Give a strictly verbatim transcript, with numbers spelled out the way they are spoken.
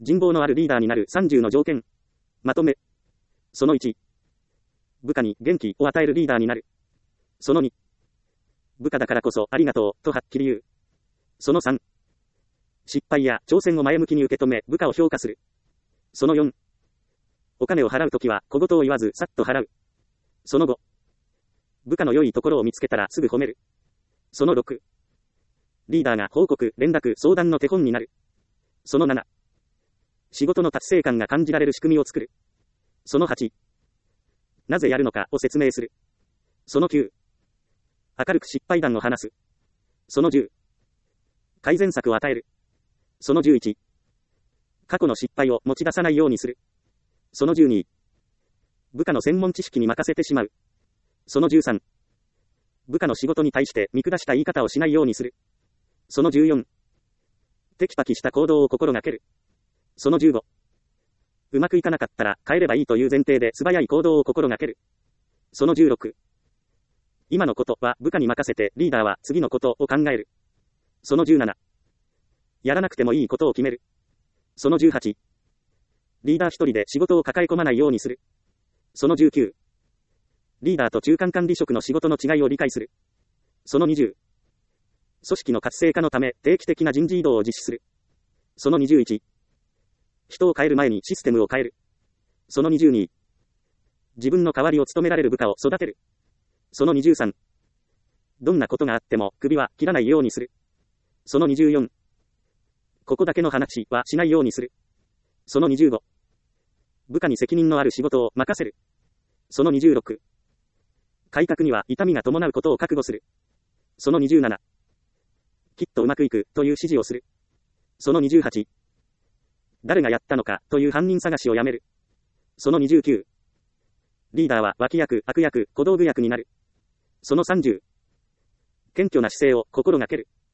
人望のあるリーダーになるさんじゅうの条件。まとめ。そのいち。部下に元気を与えるリーダーになる。そのに。部下だからこそありがとうとはっきり言う。そのさん。失敗や挑戦を前向きに受け止め部下を評価する。そのよん。お金を払うときは小言を言わずさっと払う。そのご。部下の良いところを見つけたらすぐ褒める。そのろく。リーダーが報告、連絡、相談の手本になる。そのなな。仕事の達成感が感じられる仕組みを作る。そのはち。なぜやるのかを説明する。そのきゅう。明るく失敗談を話す。そのじゅう。改善策を与える。そのじゅういち。過去の失敗を持ち出さないようにする。そのじゅうに。部下の専門知識に任せてしまう。そのじゅうさん。部下の仕事に対して見下した言い方をしないようにする。そのじゅうよん。テキパキした行動を心がける。そのじゅうご。うまくいかなかったら変えればいいという前提で素早い行動を心がける。そのじゅうろく。今のことは部下に任せてリーダーは次のことを考える。そのじゅうなな。やらなくてもいいことを決める。そのじゅうはち。リーダー一人で仕事を抱え込まないようにする。そのじゅうきゅう。リーダーと中間管理職の仕事の違いを理解する。そのにじゅう。組織の活性化のため定期的な人事異動を実施する。そのにじゅういち。人を変える前にシステムを変える。そのにじゅうに。自分の代わりを務められる部下を育てる。そのにじゅうさん。どんなことがあっても首は切らないようにする。そのにじゅうよん。ここだけの話はしないようにする。そのにじゅうご。部下に責任のある仕事を任せる。そのにじゅうろく。改革には痛みが伴うことを覚悟する。そのにじゅうなな。きっとうまくいくという指示をする。そのにじゅうはち。誰がやったのかという犯人探しをやめる。そのにじゅうきゅう。リーダーは脇役、悪役、小道具役になる。そのさんじゅう。謙虚な姿勢を心がける。